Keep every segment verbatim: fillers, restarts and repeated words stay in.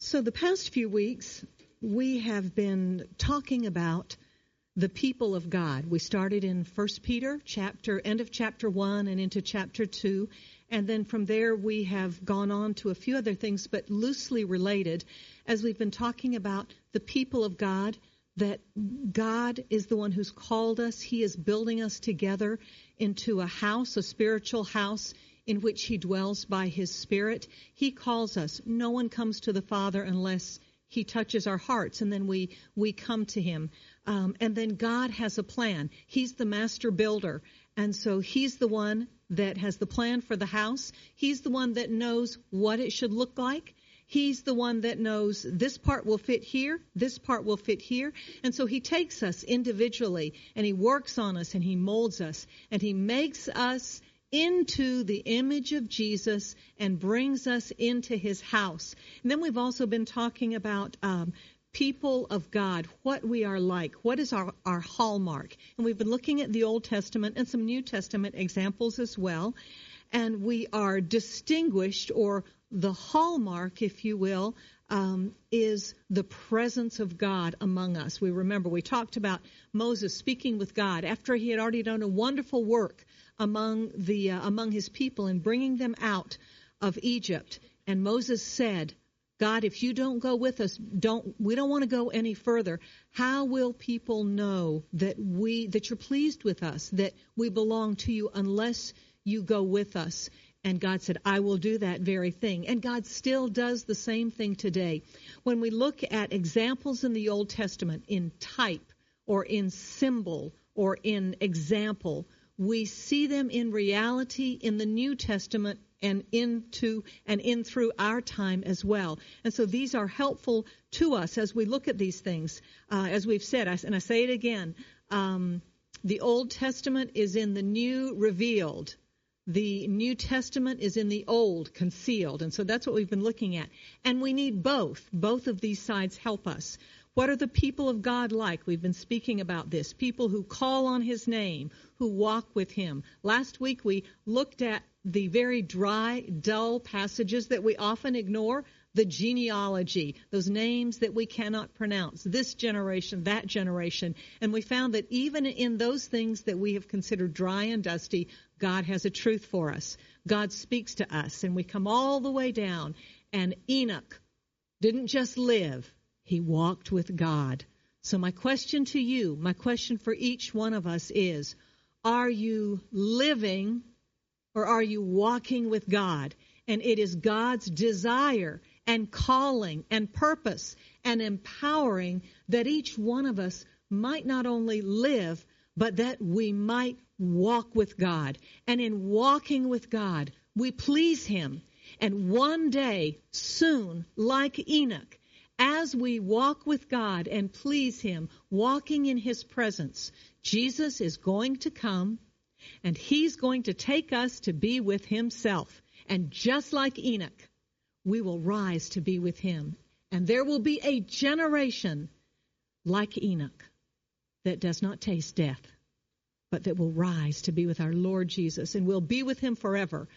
So the past few weeks, we have been talking about the people of God. We started in First Peter, chapter, end of chapter one and into chapter two. And then from there, we have gone on to a few other things, but loosely related, as we've been talking about the people of God, that God is the one who's called us. He is building us together into a house, a spiritual house, in which he dwells by his Spirit. He calls us. No one comes to the Father unless he touches our hearts, and then we, we come to him. Um, and then God has a plan. He's the master builder, and so he's the one that has the plan for the house. He's the one that knows what it should look like. He's the one that knows this part will fit here, this part will fit here. And so he takes us individually, and he works on us, and he molds us, and he makes us into the image of Jesus and brings us into his house. And then we've also been talking about um, people of God, what we are like, what is our, our hallmark. And we've been looking at the Old Testament and some New Testament examples as well. And we are distinguished, or the hallmark, if you will, um, is the presence of God among us. We remember we talked about Moses speaking with God after he had already done a wonderful work among the uh, among his people and bringing them out of Egypt. And Moses said, God, if you don't go with us, don't we don't want to go any further. How will people know that we that you're pleased with us, that we belong to you, unless you go with us? And God said, I will do that very thing. And God still does the same thing today. When we look at examples in the Old Testament, in type or in symbol or in example, we see them in reality in the New Testament and into and in through our time as well. And so these are helpful to us as we look at these things. Uh, as we've said, and I say it again, um, the Old Testament is in the New revealed. The New Testament is in the Old concealed. And so that's what we've been looking at. And we need both. Both of these sides help us. What are the people of God like? We've been speaking about this. People who call on his name, who walk with him. Last week we looked at the very dry, dull passages that we often ignore. The genealogy, those names that we cannot pronounce, this generation, that generation. And we found that even in those things that we have considered dry and dusty, God has a truth for us. God speaks to us, and we come all the way down. And Enoch didn't just live, he walked with God. So my question to you, my question for each one of us is, are you living or are you walking with God? And it is God's desire and calling and purpose and empowering that each one of us might not only live, but that we might walk with God. And in walking with God, we please him. And one day, soon, like Enoch, as we walk with God and please him, walking in his presence, Jesus is going to come, and he's going to take us to be with himself. And just like Enoch, we will rise to be with him. And there will be a generation like Enoch that does not taste death, but that will rise to be with our Lord Jesus, and will be with him forever.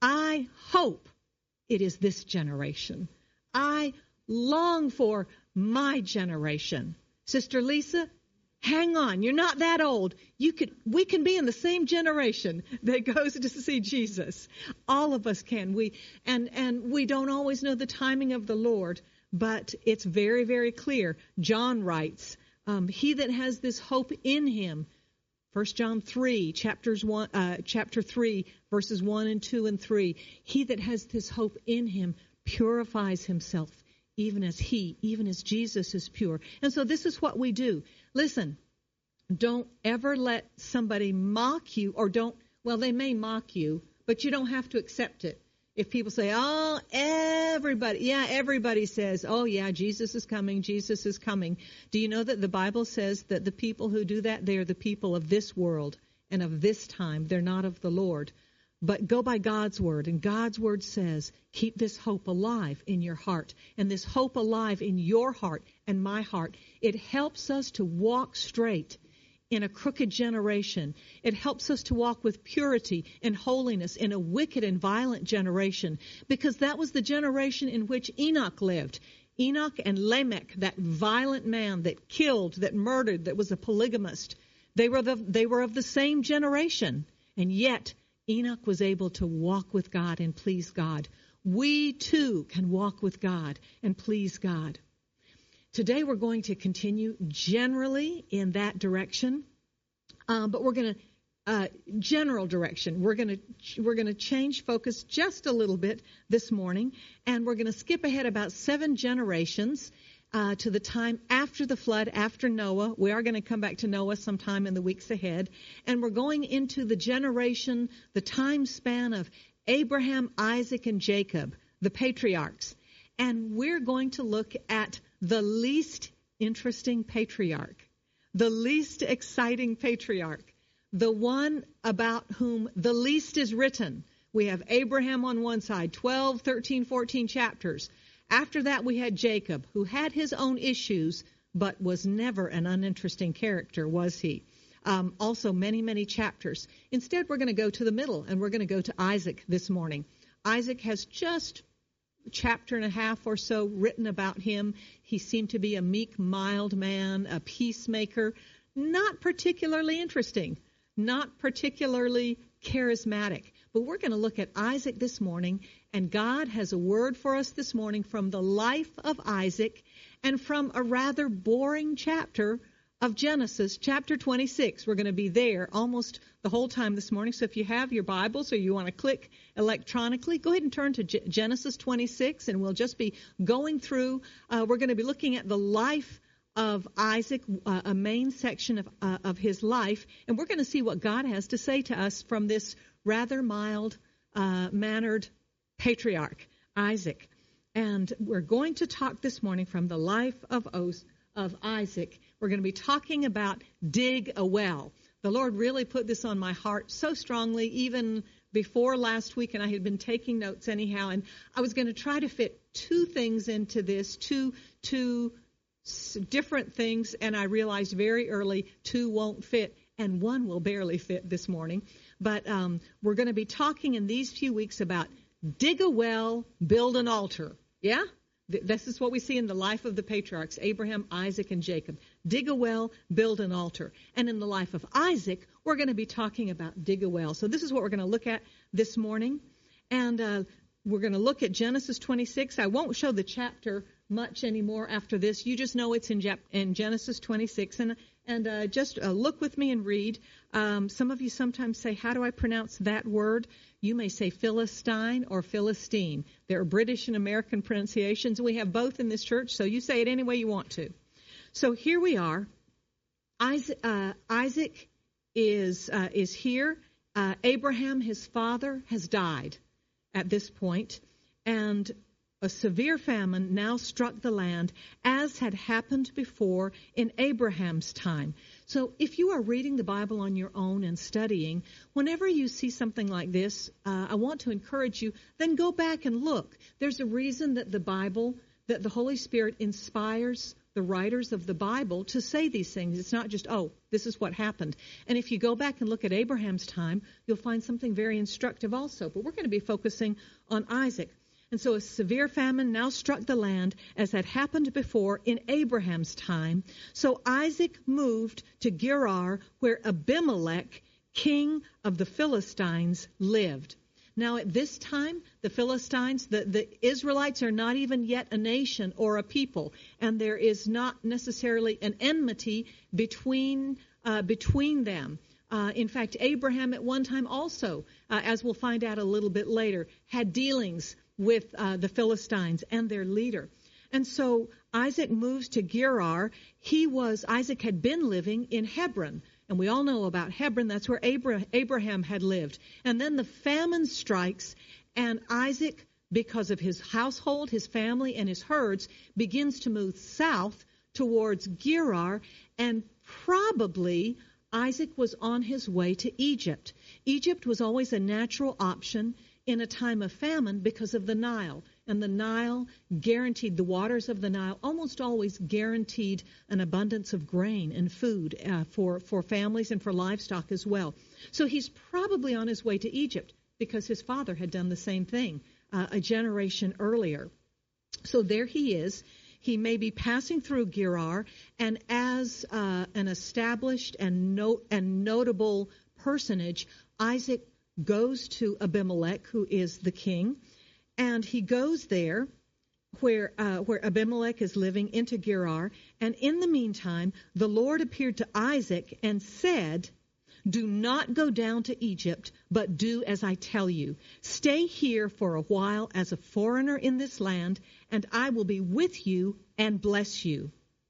I hope it is this generation. I long for my generation. Sister Lisa, hang on. You're not that old. You could, we can be in the same generation that goes to see Jesus. All of us can. We and and we don't always know the timing of the Lord, but it's very, very clear. John writes, um, "He that has this hope in him." First John three, chapters one, uh, chapter three, verses one and two and three. He that has this hope in him purifies himself, even as he, even as Jesus is pure. And so this is what we do. Listen, don't ever let somebody mock you, or don't, well, they may mock you, but you don't have to accept it. If people say, oh, everybody, yeah, everybody says, oh, yeah, Jesus is coming, Jesus is coming. Do you know that the Bible says that the people who do that, they are the people of this world and of this time. They're not of the Lord. But go by God's word, and God's word says, keep this hope alive in your heart, and this hope alive in your heart and my heart. It helps us to walk straight in a crooked generation. It helps us to walk with purity and holiness in a wicked and violent generation, because that was the generation in which Enoch lived. Enoch and Lamech, that violent man that killed, that murdered, that was a polygamist, they were the, they were of the same generation. And yet Enoch was able to walk with God and please God. We too can walk with God and please God. Today we're going to continue generally in that direction, um, but we're going to uh, general direction. We're going to we're going to change focus just a little bit this morning, and we're going to skip ahead about seven generations uh, to the time after the flood, after Noah. We are going to come back to Noah sometime in the weeks ahead, and we're going into the generation, the time span of Abraham, Isaac, and Jacob, the patriarchs, and we're going to look at the least interesting patriarch, the least exciting patriarch, the one about whom the least is written. We have Abraham on one side, twelve, thirteen, fourteen chapters. After that, we had Jacob, who had his own issues, but was never an uninteresting character, was he? Um, also, many, many chapters. Instead, we're going to go to the middle, and we're going to go to Isaac this morning. Isaac has just chapter and a half or so written about him. He seemed to be a meek, mild man, a peacemaker, not particularly interesting, not particularly charismatic. But we're going to look at Isaac this morning, and God has a word for us this morning from the life of Isaac and from a rather boring chapter of Genesis, chapter twenty-six. We're going to be there almost the whole time this morning. So if you have your Bibles or you want to click electronically, go ahead and turn to G- Genesis twenty-six, and we'll just be going through. Uh, we're going to be looking at the life of Isaac, uh, a main section of, uh, of his life, and we're going to see what God has to say to us from this rather mild uh, mannered patriarch, Isaac. And we're going to talk this morning from the life of Os. of Isaac. We're going to be talking about dig a well. The Lord really put this on my heart so strongly, even before last week, and I had been taking notes anyhow, and I was going to try to fit two things into this, two, two different things, and I realized very early two won't fit, and one will barely fit this morning. But um, we're going to be talking in these few weeks about dig a well, build an altar. Yeah? This is what we see in the life of the patriarchs, Abraham, Isaac, and Jacob. Dig a well, build an altar. And in the life of Isaac, we're going to be talking about dig a well. So this is what we're going to look at this morning. And uh, we're going to look at Genesis twenty-six. I won't show the chapter much anymore after this. You just know it's in, Jap- in Genesis twenty-six. And and uh, just uh, look with me and read. Um, some of you sometimes say, how do I pronounce that word? You may say Philistine or Philistine. There are British and American pronunciations. We have both in this church, so you say it any way you want to. So here we are. Isaac, uh, Isaac is uh, is here. Uh, Abraham, his father, has died at this point, and a severe famine now struck the land, as had happened before in Abraham's time. So if you are reading the Bible on your own and studying, whenever you see something like this, uh, I want to encourage you, then go back and look. There's a reason that the Bible, that the Holy Spirit inspires the writers of the Bible to say these things. It's not just, oh, this is what happened. And if you go back and look at Abraham's time, you'll find something very instructive also. But we're going to be focusing on Isaac. And so a severe famine now struck the land, as had happened before in Abraham's time. So Isaac moved to Gerar, where Abimelech, king of the Philistines, lived. Now at this time, the Philistines, the, the Israelites are not even yet a nation or a people, and there is not necessarily an enmity between uh, between them. Uh, in fact, Abraham at one time also, uh, as we'll find out a little bit later, had dealings with uh, the Philistines and their leader. And so Isaac moves to Gerar. He was, Isaac had been living in Hebron. And we all know about Hebron. That's where Abra- Abraham had lived. And then the famine strikes, and Isaac, because of his household, his family, and his herds, begins to move south towards Gerar. And probably Isaac was on his way to Egypt. Egypt was always a natural option in a time of famine because of the Nile. And the Nile guaranteed, the waters of the Nile almost always guaranteed an abundance of grain and food uh, for, for families and for livestock as well. So he's probably on his way to Egypt because his father had done the same thing uh, a generation earlier. So there he is. he may be passing through Gerar, and as uh, an established and, no- and notable personage, Isaac goes to Abimelech, who is the king, and he goes there where uh, where Abimelech is living, into Gerar. And in the meantime, the Lord appeared to Isaac and said, "Do not go down to Egypt, but do as I tell you. Stay here for a while as a foreigner in this land, and I will be with you and bless you."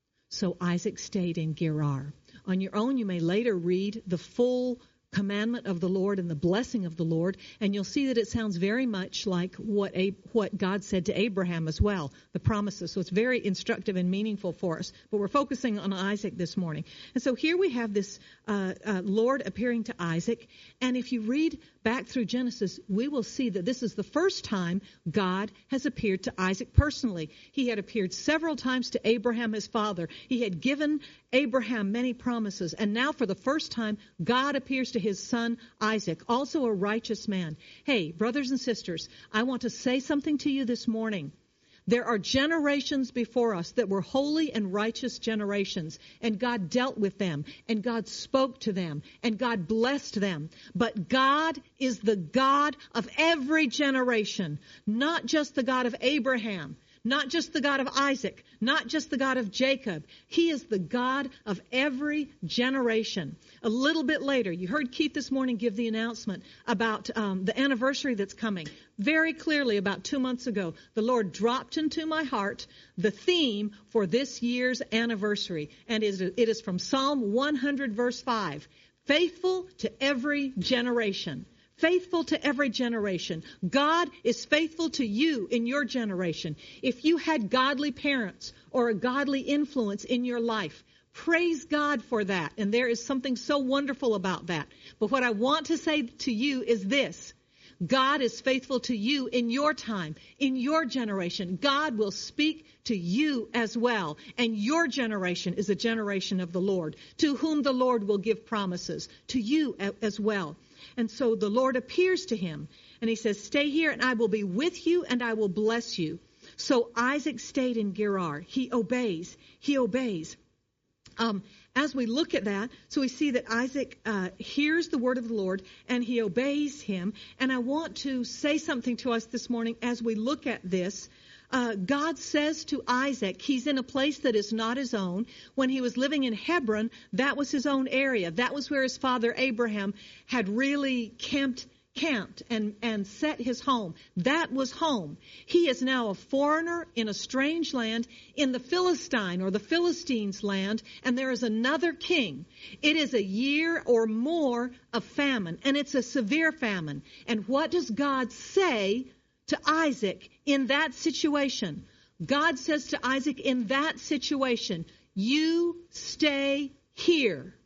So Isaac stayed in Gerar. On your own, you may later read the full commandment of the Lord and the blessing of the Lord, and you'll see that it sounds very much like what a, what God said to Abraham as well, the promises. So it's very instructive and meaningful for us. But we're focusing on Isaac this morning. And so here we have this uh, uh, Lord appearing to Isaac. And if you read back through Genesis, we will see that this is the first time God has appeared to Isaac personally. He had appeared several times to Abraham, his father. He had given Abraham many promises. And now for the first time, God appears to his son Isaac, also a righteous man. Hey, brothers and sisters, I want to say something to you this morning. There are generations before us that were holy and righteous generations, and God dealt with them, and God spoke to them, and God blessed them. But God is the God of every generation, not just the God of Abraham, not just the God of Isaac, not just the God of Jacob. He is the God of every generation. A little bit later, you heard Keith this morning give the announcement about um, the anniversary that's coming. Very clearly, about two months ago, the Lord dropped into my heart the theme for this year's anniversary. And it is, it is from Psalm one hundred, verse five. Faithful to every generation. Faithful to every generation. God is faithful to you in your generation. If you had godly parents or a godly influence in your life, praise God for that. And there is something so wonderful about that. But what I want to say to you is this. God is faithful to you in your time, in your generation. God will speak to you as well. And your generation is a generation of the Lord, to whom the Lord will give promises, to you as well. And so the Lord appears to him, and he says, "Stay here, and I will be with you, and I will bless you." So Isaac stayed in Gerar. He obeys. He obeys. Um, as we look at that, so we see that Isaac uh, hears the word of the Lord, and he obeys him. And I want to say something to us this morning as we look at this. Uh, God says to Isaac, he's in a place that is not his own. When he was living in Hebron, that was his own area. That was where his father Abraham had really camped camped and, and set his home. That was home. He is now a foreigner in a strange land, in the Philistine or the Philistines' land, and there is another king. It is a year or more of famine, and it's a severe famine. And what does God say to Isaac in that situation? God says to Isaac in that situation, "You stay here.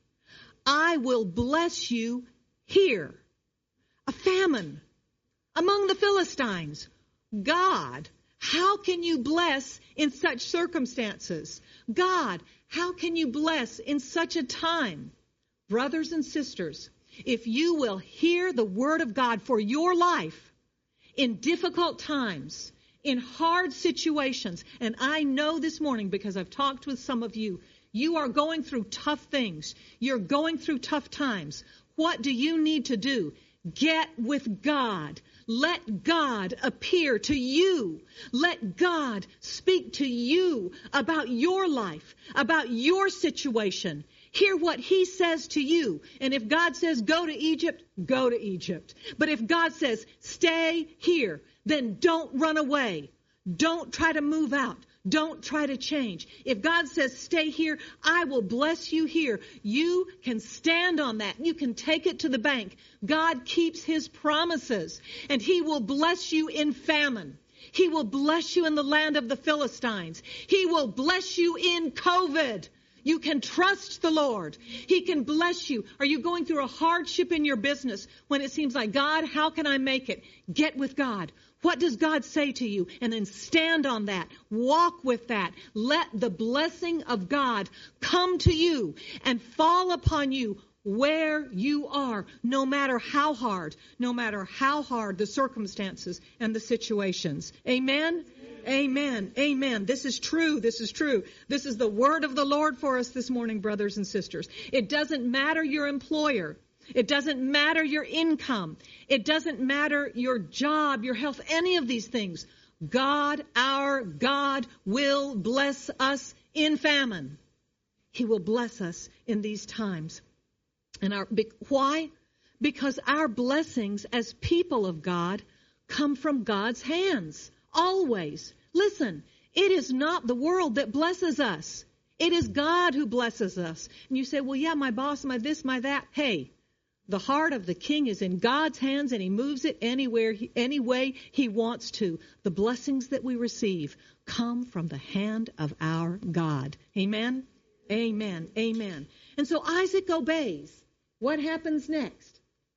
I will bless you here." A famine among the Philistines. God, how can you bless in such circumstances? God, how can you bless in such a time? Brothers and sisters, if you will hear the word of God for your life in difficult times, in hard situations, and I know this morning because I've talked with some of you, you are going through tough things. You're going through tough times. What do you need to do? Get with God. Let God appear to you. Let God speak to you about your life, about your situation. Hear what he says to you. And if God says go to Egypt, go to Egypt. But if God says stay here, then don't run away. Don't try to move out. Don't try to change. If God says stay here, I will bless you here. You can stand on that. You can take it to the bank. God keeps his promises, and he will bless you in famine. He will bless you in the land of the Philistines. He will bless you in COVID. You can trust the Lord. He can bless you. Are you going through a hardship in your business when it seems like, God, how can I make it? Get with God. What does God say to you? And then stand on that. Walk with that. Let the blessing of God come to you and fall upon you. where you are, no matter how hard, no matter how hard the circumstances and the situations. Amen? Amen. Amen. This is true. This is true. This is the word of the Lord for us this morning, brothers and sisters. It doesn't matter your employer. It doesn't matter your income. It doesn't matter your job, your health, any of these things. God, our God, will bless us in famine. He will bless us in these times. And our why? Because our blessings as people of God come from God's hands. Always. Listen, it is not the world that blesses us. It is God who blesses us. And you say, well, yeah, my boss, my this, my that. Hey, the heart of the king is in God's hands, and he moves it anywhere, any way he wants to. The blessings that we receive come from the hand of our God. Amen? Amen. Amen. And so Isaac obeys. What happens next?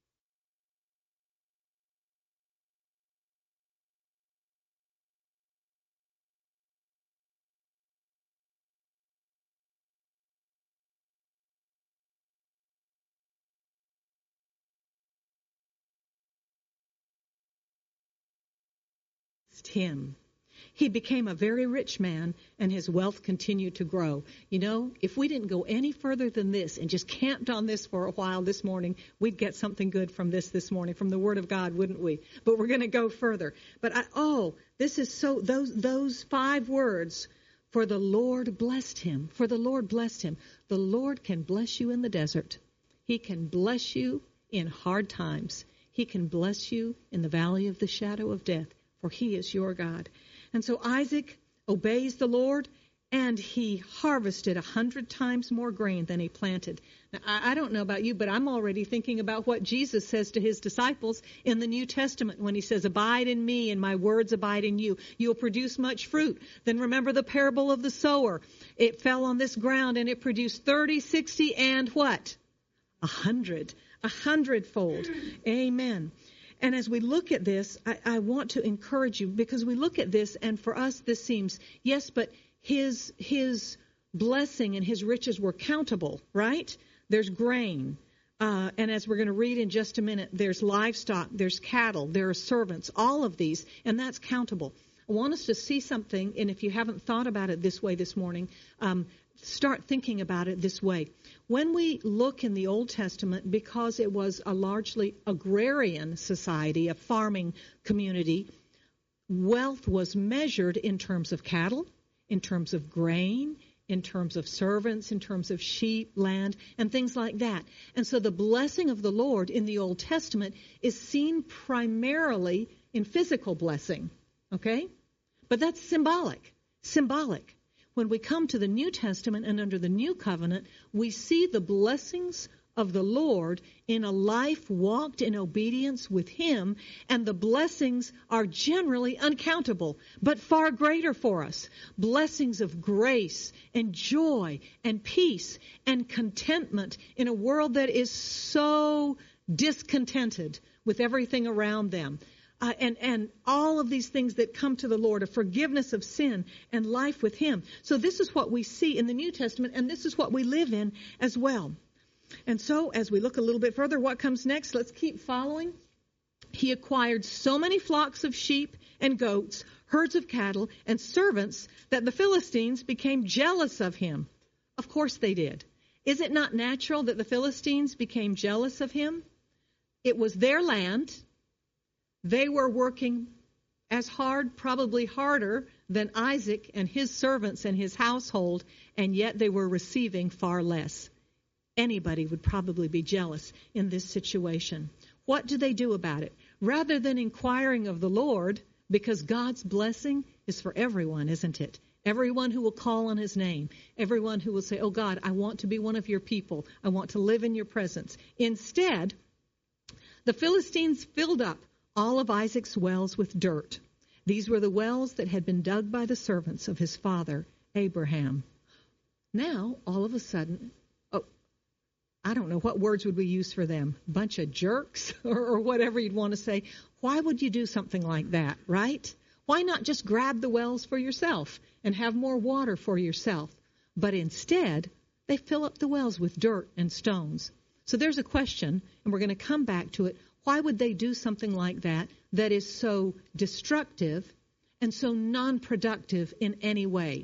Him. He became a very rich man, and his wealth continued to grow. You know, if we didn't go any further than this and just camped on this for a while this morning, we'd get something good from this this morning, from the Word of God, wouldn't we? But we're going to go further. But, I, oh, this is so, those, those five words, for the Lord blessed him. For the Lord blessed him. The Lord can bless you in the desert. He can bless you in hard times. He can bless you in the valley of the shadow of death. For he is your God. And so Isaac obeys the Lord, and he harvested a hundred times more grain than he planted. Now, I, I don't know about you, but I'm already thinking about what Jesus says to his disciples in the New Testament when he says, abide in me and my words abide in you. You'll produce much fruit. Then remember the parable of the sower. It fell on this ground, and it produced thirty, sixty, and what? A hundred. A hundredfold. Amen. And as we look at this, I, I want to encourage you, because we look at this, and for us this seems, yes, but his his blessing and his riches were countable, right? There's grain. Uh, and as we're going to read in just a minute, there's livestock, there's cattle, there are servants, all of these, and that's countable. I want us to see something, and if you haven't thought about it this way this morning, um, start thinking about it this way. When we look in the Old Testament, because it was a largely agrarian society, a farming community, wealth was measured in terms of cattle, in terms of grain, in terms of servants, in terms of sheep, land, and things like that. And so the blessing of the Lord in the Old Testament is seen primarily in physical blessing, okay? But that's symbolic, symbolic. When we come to the New Testament and under the New Covenant, we see the blessings of the Lord in a life walked in obedience with Him, and the blessings are generally uncountable, but far greater for us. Blessings of grace and joy and peace and contentment in a world that is so discontented with everything around them. Uh, and, and all of these things that come to the Lord, a forgiveness of sin and life with Him. So this is what we see in the New Testament, and this is what we live in as well. And so as we look a little bit further, what comes next? Let's keep following. He acquired so many flocks of sheep and goats, herds of cattle, and servants that the Philistines became jealous of him. Of course they did. Is it not natural that the Philistines became jealous of him? It was their land. They were working as hard, probably harder, than Isaac and his servants and his household, and yet they were receiving far less. Anybody would probably be jealous in this situation. What do they do about it? Rather than inquiring of the Lord, because God's blessing is for everyone, isn't it? Everyone who will call on His name, everyone who will say, oh God, I want to be one of your people. I want to live in your presence. Instead, the Philistines filled up all of Isaac's wells with dirt. These were the wells that had been dug by the servants of his father, Abraham. Now, all of a sudden, oh, I don't know, what words would we use for them? Bunch of jerks or, or whatever you'd want to say. Why would you do something like that, right? Why not just grab the wells for yourself and have more water for yourself? But instead, they fill up the wells with dirt and stones. So there's a question, and we're going to come back to it. Why would they do something like that that is so destructive and so non-productive in any way?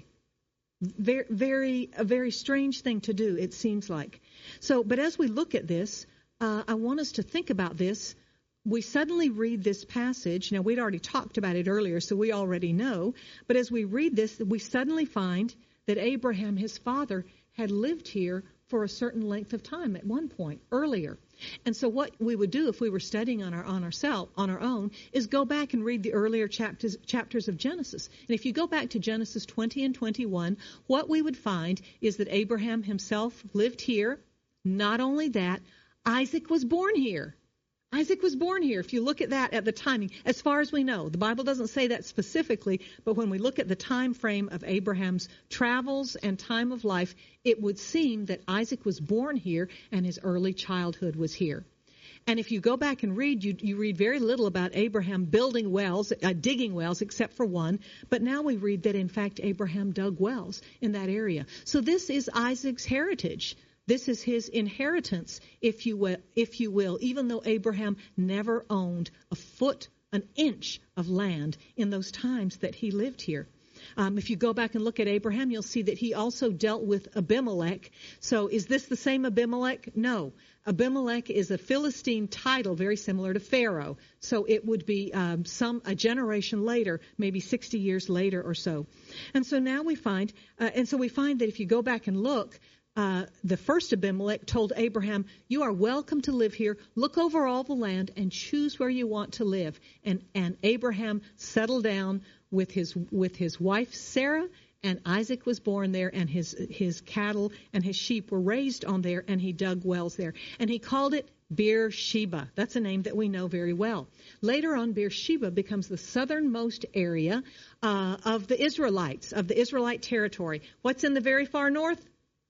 Very, very, a very strange thing to do, it seems like. So, but as we look at this, uh, I want us to think about this. We suddenly read this passage. Now, we'd already talked about it earlier, so we already know. But as we read this, we suddenly find that Abraham, his father, had lived here for a certain length of time at one point earlier. And so what we would do if we were studying on our on ourselves on our own is go back and read the earlier chapters chapters of Genesis. And if you go back to Genesis twenty and twenty-one, what we would find is that Abraham himself lived here. Not only that, Isaac was born here. Isaac was born here. If you look at that at the timing, as far as we know, the Bible doesn't say that specifically, but when we look at the time frame of Abraham's travels and time of life, it would seem that Isaac was born here and his early childhood was here. And if you go back and read, you, you read very little about Abraham building wells, uh, digging wells, except for one. But now we read that, in fact, Abraham dug wells in that area. So this is Isaac's heritage. This is his inheritance, if you will, if you will, even though Abraham never owned a foot, an inch of land in those times that he lived here. Um, if you go back and look at Abraham, you'll see that he also dealt with Abimelech. So is this the same Abimelech? No. Abimelech is a Philistine title very similar to Pharaoh. So it would be um, some a generation later, maybe sixty years later or so. And so now we find, uh, and so we find that if you go back and look, Uh, the first Abimelech told Abraham, you are welcome to live here. Look over all the land and choose where you want to live. And, and Abraham settled down with his with his wife Sarah, and Isaac was born there, and his his cattle and his sheep were raised on there, and he dug wells there. And he called it Beersheba. That's a name that we know very well. Later on, Beersheba becomes the southernmost area uh, of the Israelites, of the Israelite territory. What's in the very far north?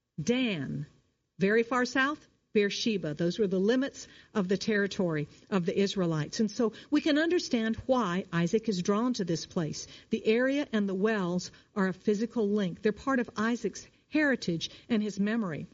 Dan. Very far south, Beersheba. Those were the limits of the territory of the Israelites. And so we can understand why Isaac is drawn to this place. The area and the wells are a physical link. They're part of Isaac's heritage and his memory.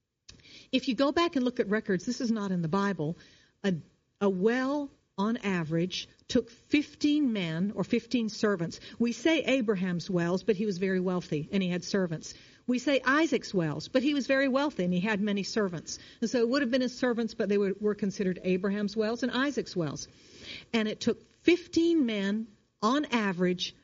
If you go back and look at records, this is not in the Bible, a, a well on average took fifteen men or fifteen servants. We say Abraham's wells, but he was very wealthy and he had servants. We say Isaac's wells, but he was very wealthy and he had many servants. And so it would have been his servants, but they were, were considered Abraham's wells and Isaac's wells. And it took fifteen men on average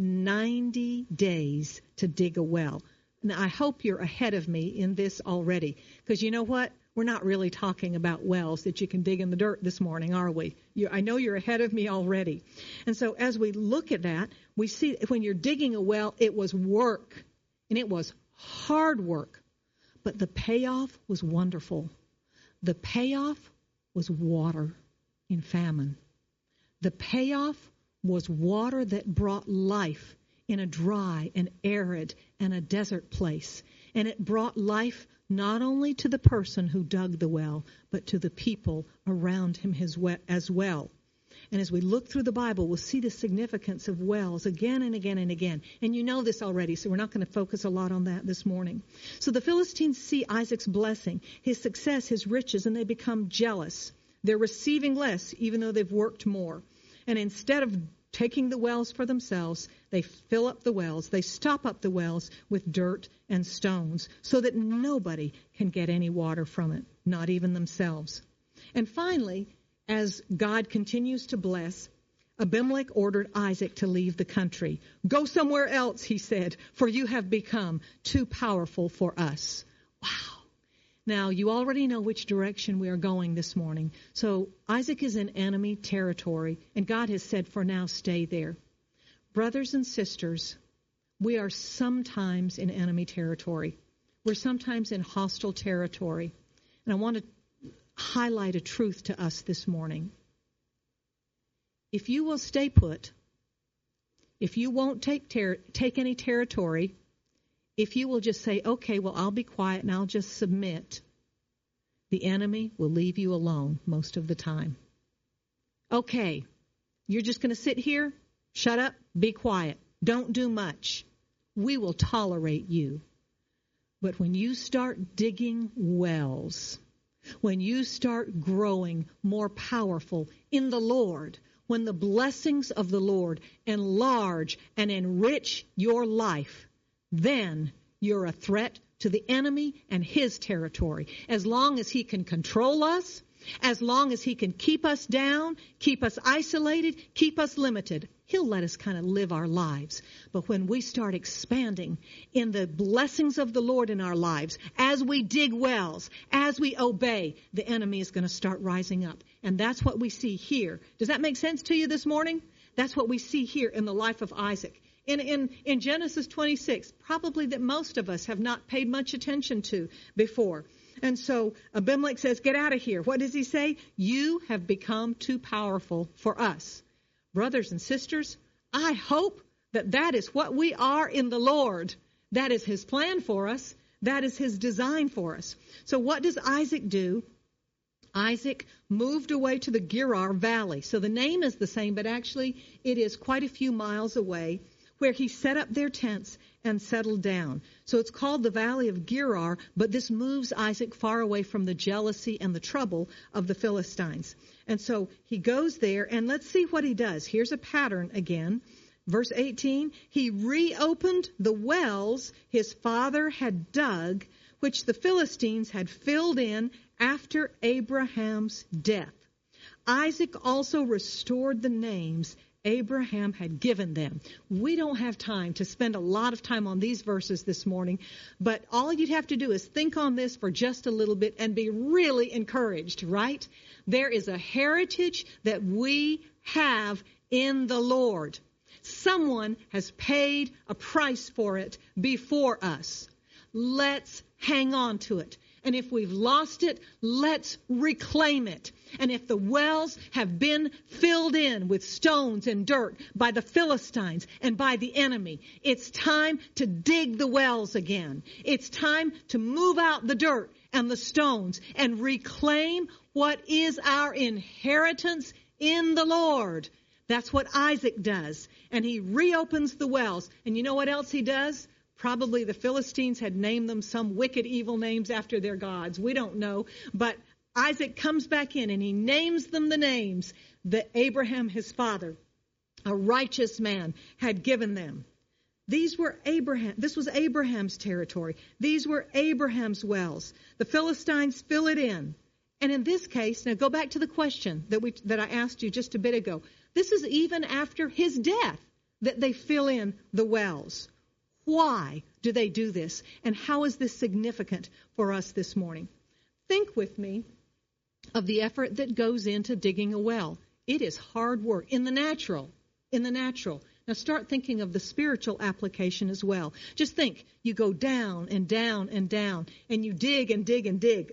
ninety days to dig a well. Now, I hope you're ahead of me in this already, because you know what? We're not really talking about wells that you can dig in the dirt this morning, are we? You, I know you're ahead of me already. And so as we look at that, we see when you're digging a well, it was work, and it was hard work, but the payoff was wonderful. The payoff was water in famine. The payoff was water that brought life in a dry and arid and a desert place. And it brought life not only to the person who dug the well, but to the people around him as well. And as we look through the Bible, we'll see the significance of wells again and again and again. And you know this already, so we're not going to focus a lot on that this morning. So the Philistines see Isaac's blessing, his success, his riches, and they become jealous. They're receiving less, even though they've worked more. And instead of taking the wells for themselves, they fill up the wells. They stop up the wells with dirt and stones so that nobody can get any water from it, not even themselves. And finally, as God continues to bless, Abimelech ordered Isaac to leave the country. Go somewhere else, he said, for you have become too powerful for us. Wow. Now, you already know which direction we are going this morning. So Isaac is in enemy territory, and God has said, for now, stay there. Brothers and sisters, we are sometimes in enemy territory. We're sometimes in hostile territory. And I want to highlight a truth to us this morning. If you will stay put, if you won't take ter- take any territory, if you will just say, okay, well, I'll be quiet and I'll just submit, the enemy will leave you alone most of the time. Okay, you're just going to sit here, shut up, be quiet, don't do much. We will tolerate you. But when you start digging wells, when you start growing more powerful in the Lord, when the blessings of the Lord enlarge and enrich your life, then you're a threat to the enemy and his territory. As long as he can control us, as long as he can keep us down, keep us isolated, keep us limited, he'll let us kind of live our lives. But when we start expanding in the blessings of the Lord in our lives, as we dig wells, as we obey, the enemy is going to start rising up. And that's what we see here. Does that make sense to you this morning? That's what we see here in the life of Isaac. In, in, in Genesis twenty-six, probably that most of us have not paid much attention to before. And so Abimelech says, get out of here. What does he say? You have become too powerful for us. Brothers and sisters, I hope that that is what we are in the Lord. That is his plan for us. That is his design for us. So what does Isaac do? Isaac moved away to the Gerar Valley. So the name is the same, but actually it is quite a few miles away, where he set up their tents and settled down. So it's called the Valley of Gerar, but this moves Isaac far away from the jealousy and the trouble of the Philistines. And so he goes there, and let's see what he does. Here's a pattern again. Verse eighteen, he reopened the wells his father had dug, which the Philistines had filled in after Abraham's death. Isaac also restored the names Abraham had given them. We don't have time to spend a lot of time on these verses this morning, but all you'd have to do is think on this for just a little bit and be really encouraged, right? There is a heritage that we have in the Lord. Someone has paid a price for it before us. Let's hang on to it. And if we've lost it, let's reclaim it. And if the wells have been filled in with stones and dirt by the Philistines and by the enemy, it's time to dig the wells again. It's time to move out the dirt and the stones and reclaim what is our inheritance in the Lord. That's what Isaac does. And he reopens the wells. And you know what else he does? Probably the Philistines had named them some wicked, evil names after their gods. We don't know. But Isaac comes back in and he names them the names that Abraham, his father, a righteous man, had given them. These were Abraham. This was Abraham's territory. These were Abraham's wells. The Philistines fill it in. And in this case, now go back to the question that we that I asked you just a bit ago. This is even after his death that they fill in the wells. Why do they do this? And how is this significant for us this morning? Think with me of the effort that goes into digging a well. It is hard work in the natural, in the natural. Now start thinking of the spiritual application as well. Just think, you go down and down and down, and you dig and dig and dig.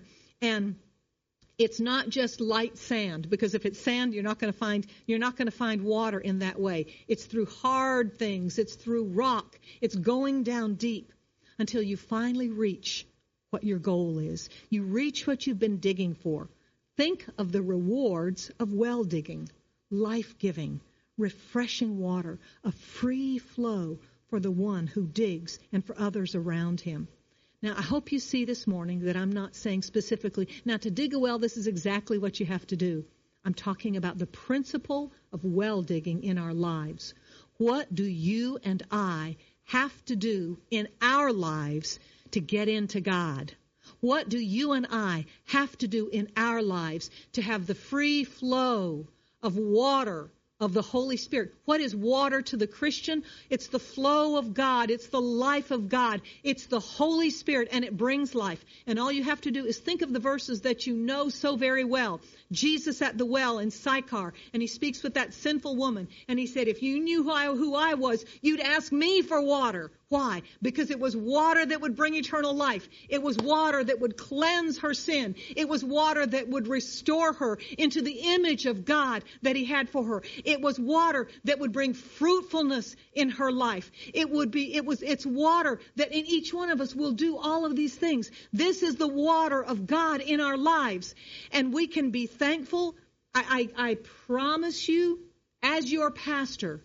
And it's not just light sand, because if it's sand, you're not going to find you're not going to find water in that way. It's through hard things. It's through rock. It's going down deep until you finally reach what your goal is. You reach what you've been digging for. Think of the rewards of well digging, life-giving, refreshing water, a free flow for the one who digs and for others around him. Now, I hope you see this morning that I'm not saying specifically, now to dig a well, this is exactly what you have to do. I'm talking about the principle of well digging in our lives. What do you and I have to do in our lives to get into God? What do you and I have to do in our lives to have the free flow of water of the Holy Spirit? What is water to the Christian? It's the flow of God. It's the life of God. It's the Holy Spirit, and it brings life. And all you have to do is think of the verses that you know so very well. Jesus at the well in Sychar, and he speaks with that sinful woman, and he said, if you knew who I, who I was, you'd ask me for water. Why? Because it was water that would bring eternal life. It was water that would cleanse her sin. It was water that would restore her into the image of God that he had for her. It was water that would bring fruitfulness in her life. It would be, it was, it's water that in each one of us will do all of these things. This is the water of God in our lives. And we can be thankful. I, I, I promise you, as your pastor,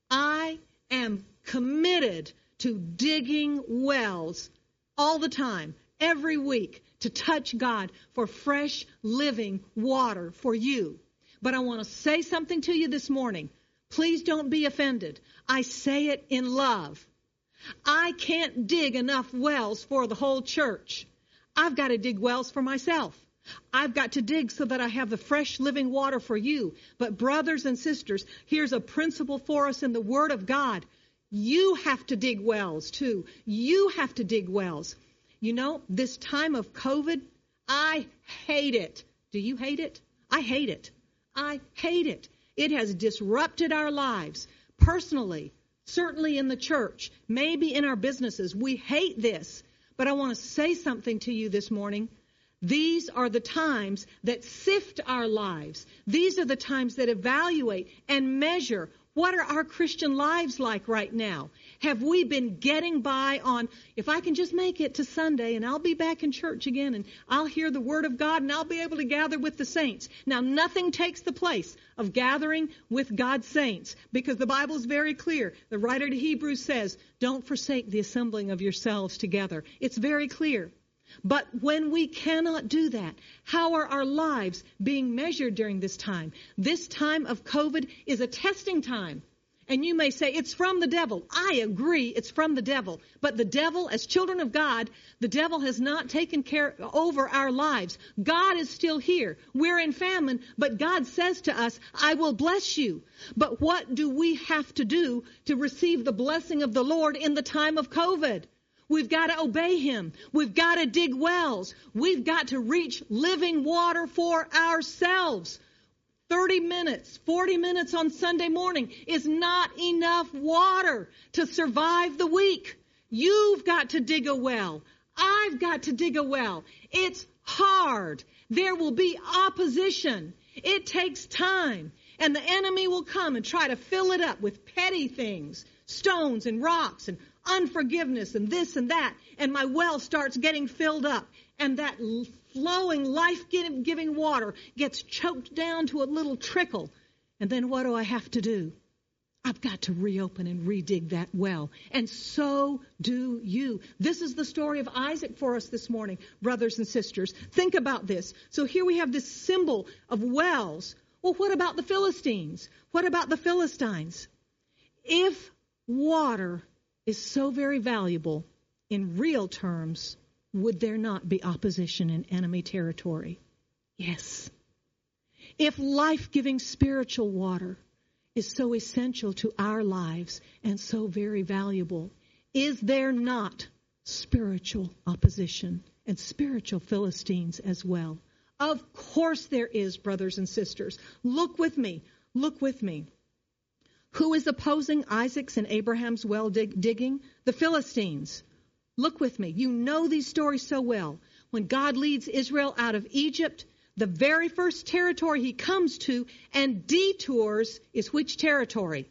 I am committed to digging wells all the time, every week, to touch God for fresh, living water for you. But I want to say something to you this morning. Please don't be offended. I say it in love. I can't dig enough wells for the whole church. I've got to dig wells for myself. I've got to dig so that I have the fresh living water for you. But brothers and sisters, here's a principle for us in the Word of God. You have to dig wells too. You have to dig wells. You know, this time of COVID, I hate it. Do you hate it? I hate it. I hate it. It has disrupted our lives personally, certainly in the church, maybe in our businesses. We hate this. But I want to say something to you this morning. These are the times that sift our lives. These are the times that evaluate and measure what are our Christian lives like right now. Have we been getting by on, if I can just make it to Sunday and I'll be back in church again and I'll hear the Word of God and I'll be able to gather with the saints. Now, nothing takes the place of gathering with God's saints because the Bible is very clear. The writer to Hebrews says, don't forsake the assembling of yourselves together. It's very clear. But when we cannot do that, how are our lives being measured during this time? This time of COVID is a testing time. And you may say, it's from the devil. I agree, it's from the devil. But the devil, as children of God, the devil has not taken care over our lives. God is still here. We're in famine, but God says to us, I will bless you. But what do we have to do to receive the blessing of the Lord in the time of COVID? We've got to obey him. We've got to dig wells. We've got to reach living water for ourselves. thirty minutes, forty minutes on Sunday morning is not enough water to survive the week. You've got to dig a well. I've got to dig a well. It's hard. There will be opposition. It takes time. And the enemy will come and try to fill it up with petty things, stones and rocks and unforgiveness and this and that, and my well starts getting filled up, and that flowing, life-giving water gets choked down to a little trickle. And then what do I have to do? I've got to reopen and redig that well. And so do you. This is the story of Isaac for us this morning, brothers and sisters. Think about this. So here we have this symbol of wells. Well, what about the Philistines? What about the Philistines? If water is so very valuable in real terms, would there not be opposition in enemy territory? Yes. If life-giving spiritual water is so essential to our lives and so very valuable, is there not spiritual opposition and spiritual Philistines as well? Of course there is, brothers and sisters. Look with me. Look with me. Who is opposing Isaac's and Abraham's well dig- digging? The Philistines. Look with me. You know these stories so well. When God leads Israel out of Egypt, the very first territory he comes to and detours is which territory?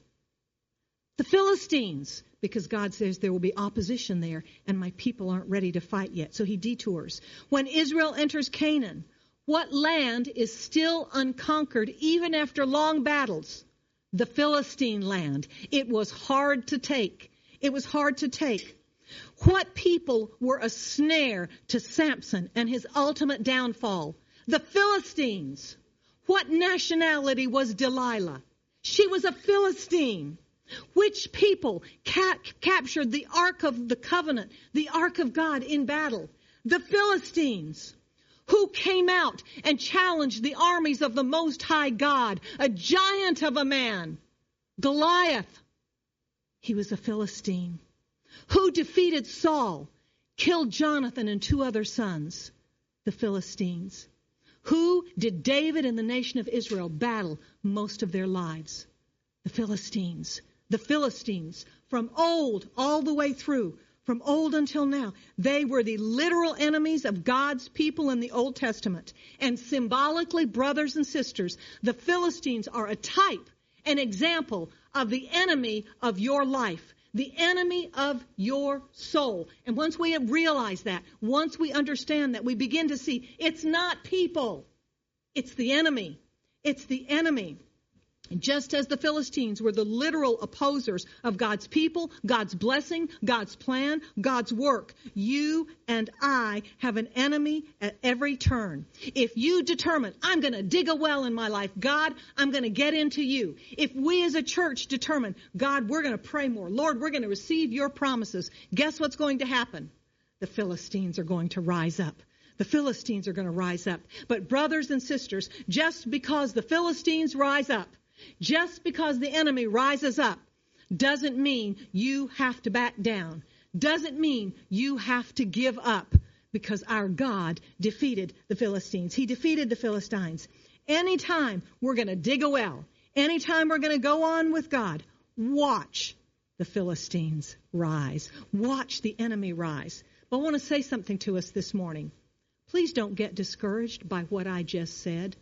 The Philistines. Because God says there will be opposition there and my people aren't ready to fight yet. So he detours. When Israel enters Canaan, what land is still unconquered even after long battles? The Philistine land. It was hard to take. It was hard to take. What people were a snare to Samson and his ultimate downfall? The Philistines. What nationality was Delilah? She was a Philistine. Which people ca- captured the Ark of the Covenant, the Ark of God in battle? The Philistines. Who came out and challenged the armies of the Most High God, a giant of a man? Goliath. He was a Philistine. Who defeated Saul, killed Jonathan and two other sons? The Philistines. Who did David and the nation of Israel battle most of their lives? The Philistines. The Philistines, from old all the way through, from old until now, they were the literal enemies of God's people in the Old Testament. And symbolically, brothers and sisters, the Philistines are a type, an example of the enemy of your life, the enemy of your soul. And once we realize that, once we understand that, we begin to see it's not people, it's the enemy. It's the enemy. Just as the Philistines were the literal opposers of God's people, God's blessing, God's plan, God's work, you and I have an enemy at every turn. If you determine, I'm going to dig a well in my life, God, I'm going to get into you. If we as a church determine, God, we're going to pray more, Lord, we're going to receive your promises, guess what's going to happen? The Philistines are going to rise up. The Philistines are going to rise up. But brothers and sisters, just because the Philistines rise up, just because the enemy rises up doesn't mean you have to back down. Doesn't mean you have to give up, because our God defeated the Philistines. He defeated the Philistines. Anytime we're going to dig a well, anytime we're going to go on with God, watch the Philistines rise. Watch the enemy rise. But I want to say something to us this morning. Please don't get discouraged by what I just said.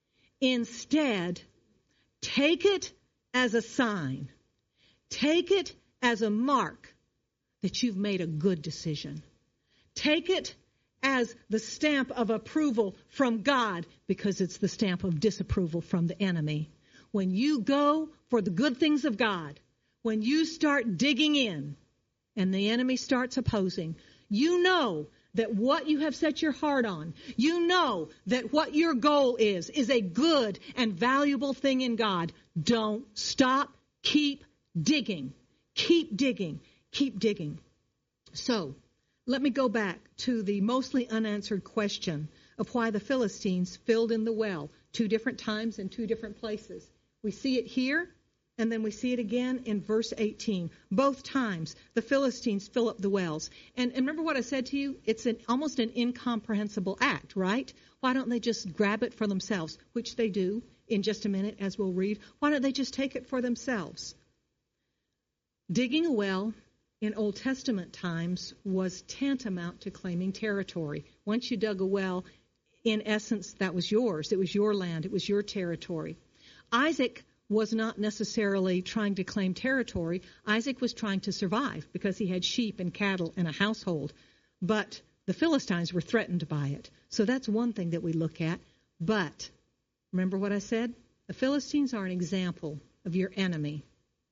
Instead, take it as a sign. Take it as a mark that you've made a good decision. Take it as the stamp of approval from God, because it's the stamp of disapproval from the enemy. When you go for the good things of God, when you start digging in and the enemy starts opposing, you know that what you have set your heart on, you know that what your goal is, is a good and valuable thing in God. Don't stop. Keep digging. Keep digging. Keep digging. So, let me go back to the mostly unanswered question of why the Philistines filled in the well two different times in two different places. We see it here, and then we see it again in verse eighteen. Both times, the Philistines fill up the wells. And, and remember what I said to you? It's an, almost an incomprehensible act, right? Why don't they just grab it for themselves, which they do in just a minute, as we'll read. Why don't they just take it for themselves? Digging a well in Old Testament times was tantamount to claiming territory. Once you dug a well, in essence, that was yours. It was your land. It was your territory. Isaac was not necessarily trying to claim territory. Isaac was trying to survive because he had sheep and cattle and a household. But the Philistines were threatened by it. So that's one thing that we look at. But remember what I said? The Philistines are an example of your enemy.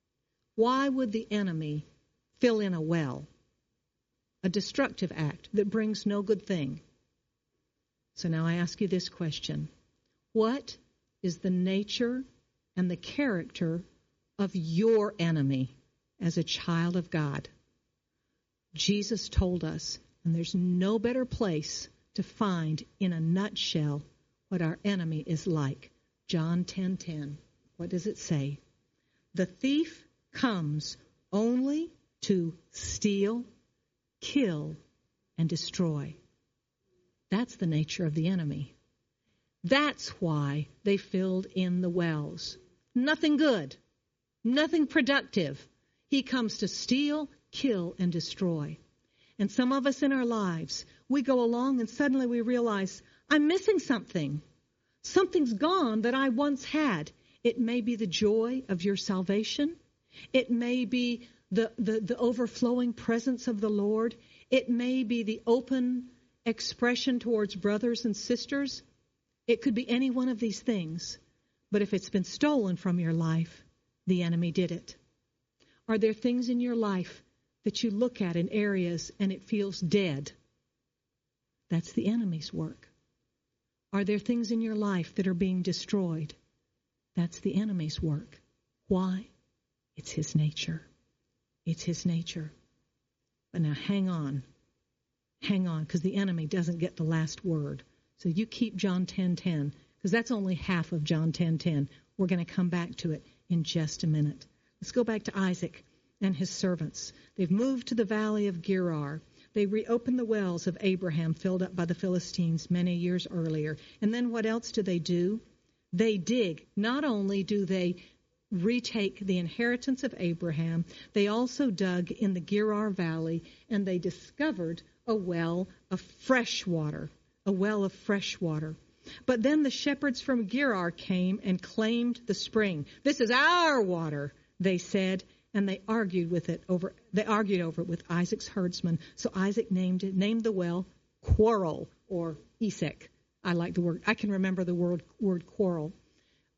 Why would the enemy fill in a well? A destructive act that brings no good thing. So now I ask you this question. What is the nature and the character of your enemy as a child of God? Jesus told us, and there's no better place to find in a nutshell what our enemy is like. John ten ten. What does it say? The thief comes only to steal, kill, and destroy. That's the nature of the enemy. That's why they filled in the wells. Nothing good, nothing productive. He comes to steal, kill, and destroy. And some of us in our lives, we go along and suddenly we realize, I'm missing something. Something's gone that I once had. It may be the joy of your salvation. It may be the, the, the overflowing presence of the Lord. It may be the open expression towards brothers and sisters. It could be any one of these things. But if it's been stolen from your life, the enemy did it. Are there things in your life that you look at in areas and it feels dead? That's the enemy's work. Are there things in your life that are being destroyed? That's the enemy's work. Why? It's his nature. It's his nature. But now hang on. Hang on, because the enemy doesn't get the last word. So you keep John ten ten, because that's only half of John ten ten. We're going to come back to it in just a minute. Let's go back to Isaac and his servants. They've moved to the valley of Gerar. They reopened the wells of Abraham filled up by the Philistines many years earlier. And then what else do they do? They dig. Not only do they retake the inheritance of Abraham, they also dug in the Gerar Valley and they discovered a well of fresh water, a well of fresh water. But then the shepherds from Gerar came and claimed the spring. This is our water, they said, and they argued with it over. They argued over it with Isaac's herdsmen. So Isaac named it, named the well Quarrel or Esek. I like the word. I can remember the word word quarrel.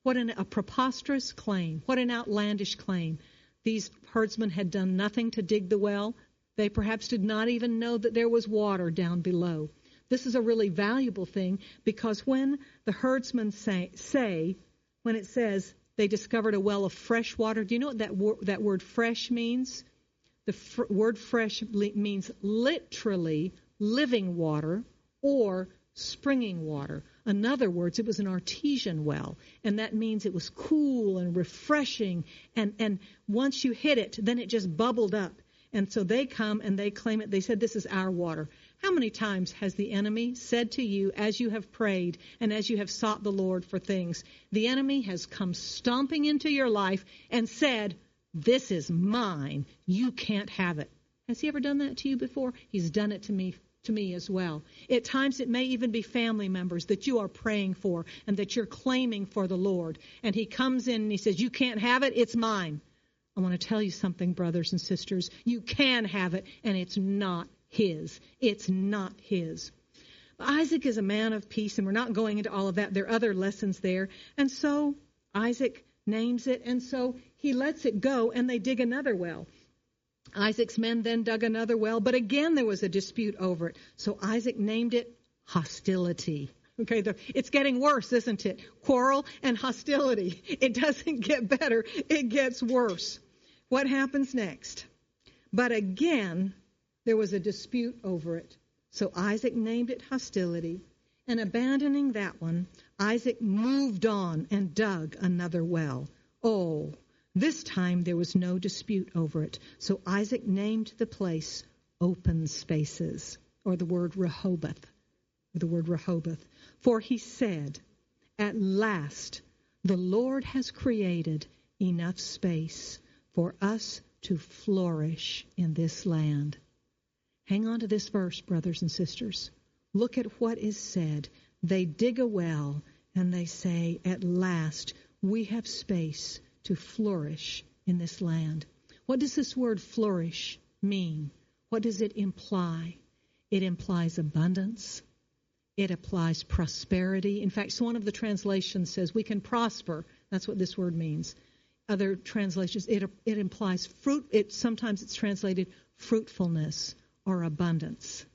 What an, a preposterous claim. What an outlandish claim. These herdsmen had done nothing to dig the well. They perhaps did not even know that there was water down below. This is a really valuable thing because when the herdsmen say, say when it says they discovered a well of fresh water, do you know what that, wor- that word fresh means? The fr- word fresh li- means literally living water or springing water. In other words, it was an artesian well, and that means it was cool and refreshing, and, and once you hit it, then it just bubbled up. And so they come and they claim it. They said, this is our water. How many times has the enemy said to you as you have prayed and as you have sought the Lord for things, the enemy has come stomping into your life and said, this is mine. You can't have it. Has he ever done that to you before? He's done it to me to me as well. At times it may even be family members that you are praying for and that you're claiming for the Lord. And he comes in and he says, you can't have it. It's mine. I want to tell you something, brothers and sisters. You can have it, and it's not his. It's not his. Isaac is a man of peace, and we're not going into all of that. There are other lessons there. And so Isaac names it, and so he lets it go, and they dig another well. Isaac's men then dug another well, but again there was a dispute over it. So Isaac named it hostility. Okay, the, it's getting worse, isn't it? Quarrel and hostility. It doesn't get better. It gets worse. What happens next? But again, there was a dispute over it. So Isaac named it hostility. And abandoning that one, Isaac moved on and dug another well. Oh, this time there was no dispute over it. So Isaac named the place open spaces, or the word Rehoboth, or the word Rehoboth. For he said, at last the Lord has created enough space for us to flourish in this land. Hang on to this verse, brothers and sisters. Look at what is said. They dig a well and they say, at last we have space to flourish in this land. What does this word flourish mean? What does it imply? It implies abundance. It implies prosperity. In fact, one of the translations says we can prosper. That's what this word means. Other translations, it, it implies fruit. It sometimes it's translated fruitfulness or abundance.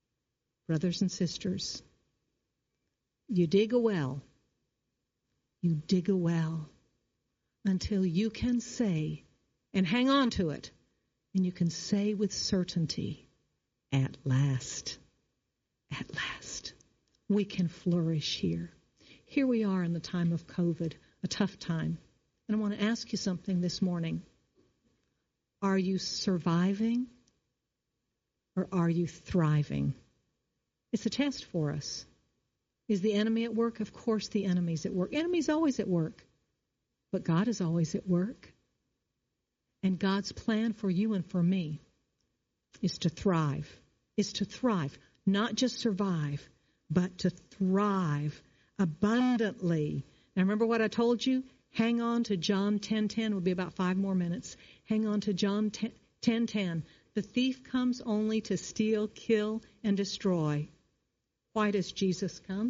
Brothers and sisters, you dig a well. You dig a well until you can say, and hang on to it, and you can say with certainty, at last, at last, we can flourish here. Here we are in the time of COVID, a tough time. And I want to ask you something this morning. Are you surviving or are you thriving? It's a test for us. Is the enemy at work? Of course the enemy's at work. Enemy's always at work. But God is always at work. And God's plan for you and for me is to thrive. Is to thrive. Not just survive, but to thrive abundantly. Now remember what I told you? Hang on to John ten ten. Will be about five more minutes. Hang on to John ten ten. The thief comes only to steal, kill, and destroy. Why does Jesus come?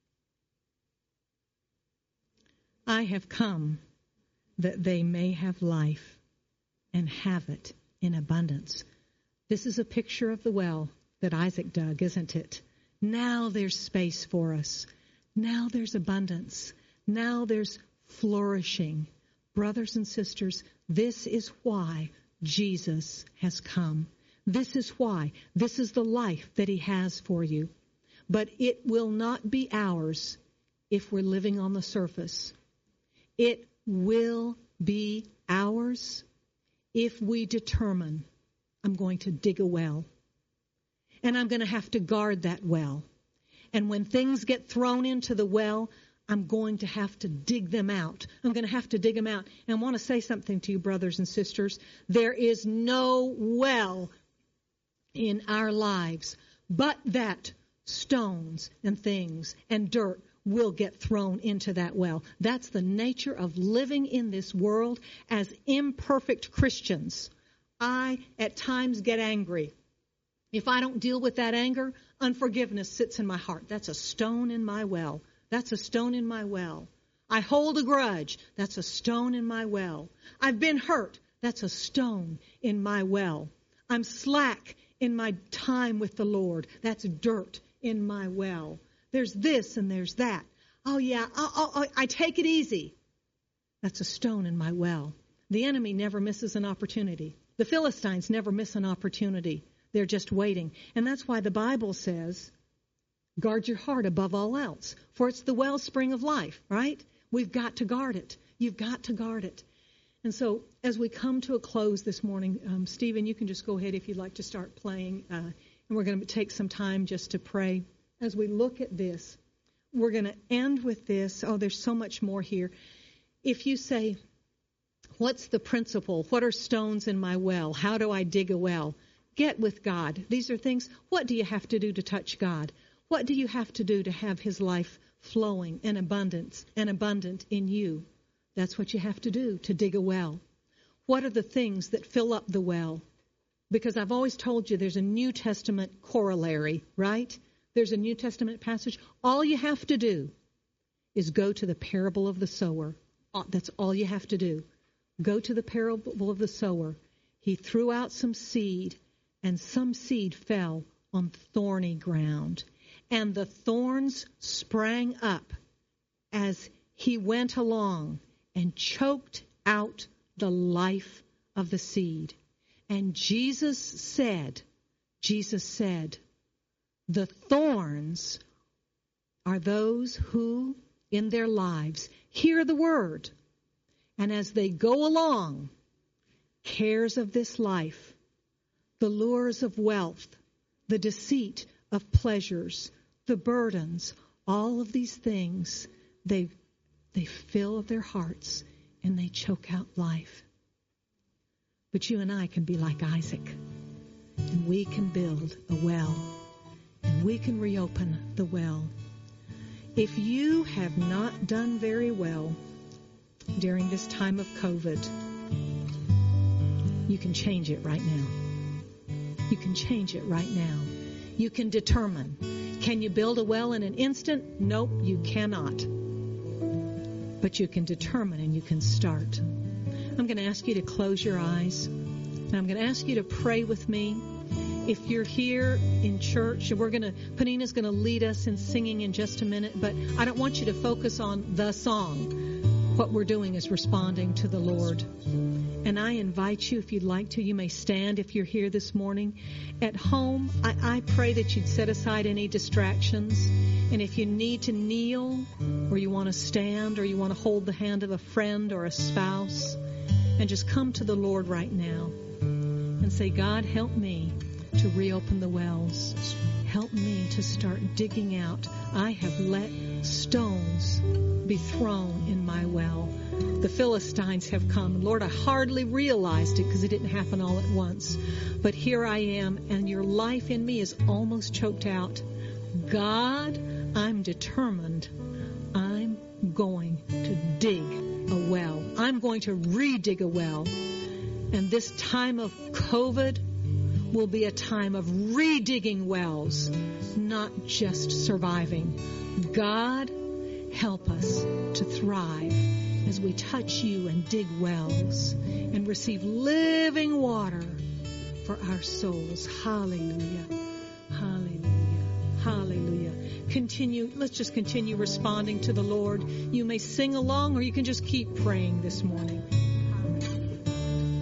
I have come that they may have life and have it in abundance. This is a picture of the well that Isaac dug, isn't it? Now there's space for us. Now there's abundance. Now there's flourishing. Brothers and sisters, this is why Jesus has come. This is why. This is the life that he has for you. But it will not be ours if we're living on the surface. It will be ours if we determine, I'm going to dig a well. And I'm going to have to guard that well. And when things get thrown into the well, I'm going to have to dig them out. I'm going to have to dig them out. And I want to say something to you, brothers and sisters. There is no well in our lives but that stones and things and dirt will get thrown into that well. That's the nature of living in this world as imperfect Christians. I, at times, get angry. If I don't deal with that anger, unforgiveness sits in my heart. That's a stone in my well. That's a stone in my well. I hold a grudge. That's a stone in my well. I've been hurt. That's a stone in my well. I'm slack in my time with the Lord. That's dirt in my well. There's this and there's that. Oh, yeah, I, I, I take it easy. That's a stone in my well. The enemy never misses an opportunity. The Philistines never miss an opportunity. They're just waiting. And that's why the Bible says, guard your heart above all else, for it's the wellspring of life, right? We've got to guard it. You've got to guard it. And so as we come to a close this morning, um, Stephen, you can just go ahead if you'd like to start playing. Uh, and we're going to take some time just to pray. As we look at this, we're going to end with this. Oh, there's so much more here. If you say, what's the principle? What are stones in my well? How do I dig a well? Get with God. These are things. What do you have to do to touch God? What do you have to do to have his life flowing and abundance and abundant in you? That's what you have to do to dig a well. What are the things that fill up the well? Because I've always told you there's a New Testament corollary, right? There's a New Testament passage. All you have to do is go to the parable of the sower. That's all you have to do. Go to the parable of the sower. He threw out some seed, and some seed fell on thorny ground. And the thorns sprang up as he went along and choked out the life of the seed. And Jesus said, Jesus said, the thorns are those who in their lives hear the word. And as they go along, cares of this life, the lures of wealth, the deceit of pleasures, the burdens, all of these things, they they fill their hearts and they choke out life. But you and I can be like Isaac, and we can build a well, and we can reopen the well. If you have not done very well during this time of COVID, you can change it right now. You can change it right now. You can determine. Can you build a well in an instant? Nope, you cannot. But you can determine and you can start. I'm going to ask you to close your eyes. And I'm going to ask you to pray with me. If you're here in church, we're going to, Panina's going to lead us in singing in just a minute, but I don't want you to focus on the song. What we're doing is responding to the Lord. And I invite you, if you'd like to, you may stand if you're here this morning. At home, I, I pray that you'd set aside any distractions. And if you need to kneel, or you want to stand, or you want to hold the hand of a friend or a spouse, and just come to the Lord right now and say, God, help me to reopen the wells. Help me to start digging out. I have let stones be thrown in my well. The Philistines have come. Lord, I hardly realized it because it didn't happen all at once. But here I am, and your life in me is almost choked out. God, I'm determined. I'm going to dig a well. I'm going to re-dig a well. And this time of COVID will be a time of re-digging wells, not just surviving. God, help us to thrive as we touch you and dig wells and receive living water for our souls. Hallelujah. Hallelujah. Hallelujah. Continue. Let's just continue responding to the Lord. You may sing along, or you can just keep praying this morning.